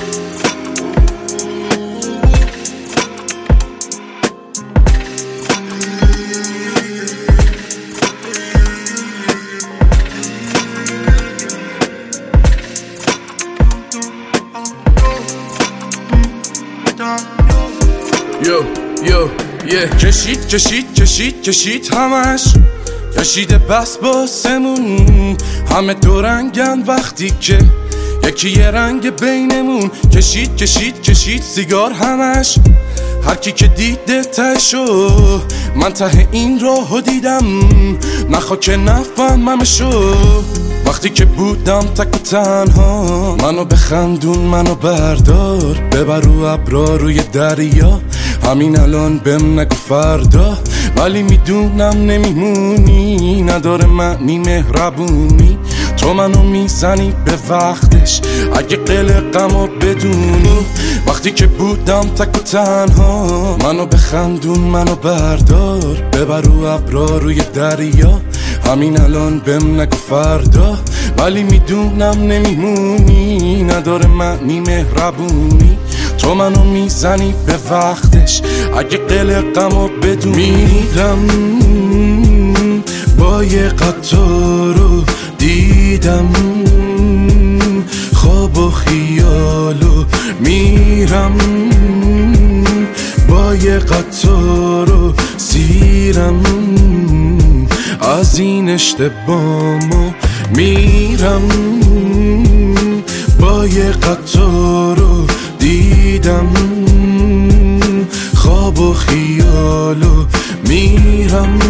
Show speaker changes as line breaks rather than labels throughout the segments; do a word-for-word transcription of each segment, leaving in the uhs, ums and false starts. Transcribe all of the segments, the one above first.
یو یو یه کشید کشید کشید کشید همش کشیده بس باسمون همه دو رنگن وقتی که یکی یه رنگ بینمون کشید کشید کشید سیگار همش هر کی که دیده تشو من ته این راهو دیدم نخوا که نفهممشو وقتی که بودم تک و تنها منو بخندون منو بردار ببر رو ابرا روی دریا همین الان بهم نگو فردا ولی میدونم نمیمونی نداره معنی مهربونی تو منو میزنی به وقتش اگه قلقمو بدونی وقتی که بودم تک و تنها منو بخندون منو بردار ببر رو ابرا روی دریا همین الان بهم نگو فردا ولی میدونم نمیمونی نداره معنی مهربونی تو منو میزنی به وقتش اگه قلقمو بدونی میرم با یه قطارو دیدم خواب و خیالو میرم با یه قطارو سیرم از این اشتباهمو میرم با یه قطارو دیدم خواب و خیالو میرم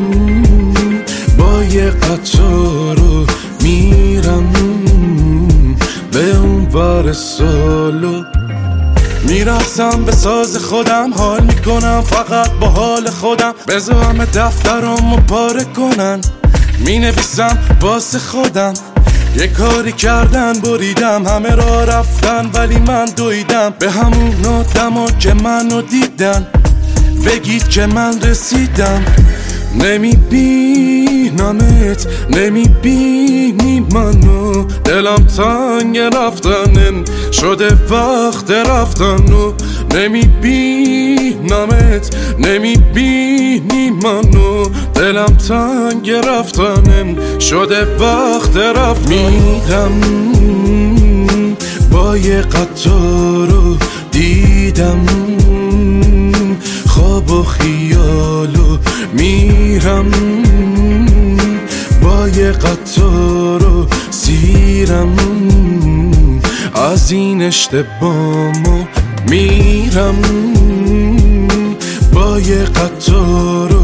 با یه قطارو میرم به اون ور سالو میرسم به ساز خودم حال میکنم فقط با حال خودم بذار همه دفترامو پاره کنن مینویسم واسه خودم یه کاری کردن بریدم همه را رفتن ولی من دویدم به همون آدما که منو دیدن بگید که من رسیدم نمیبینمت نمیبینی منو دلم تنگ رفتنم شده وقت رفتن و نمیبینمت نمیبینی منو دلم تنگ رفتنم شده وقت رفتن میرم با یه قطارو دیدم خواب و خیالو میرم با یه قطارو سیرم از این اشتباهمو میرم با یه قطارو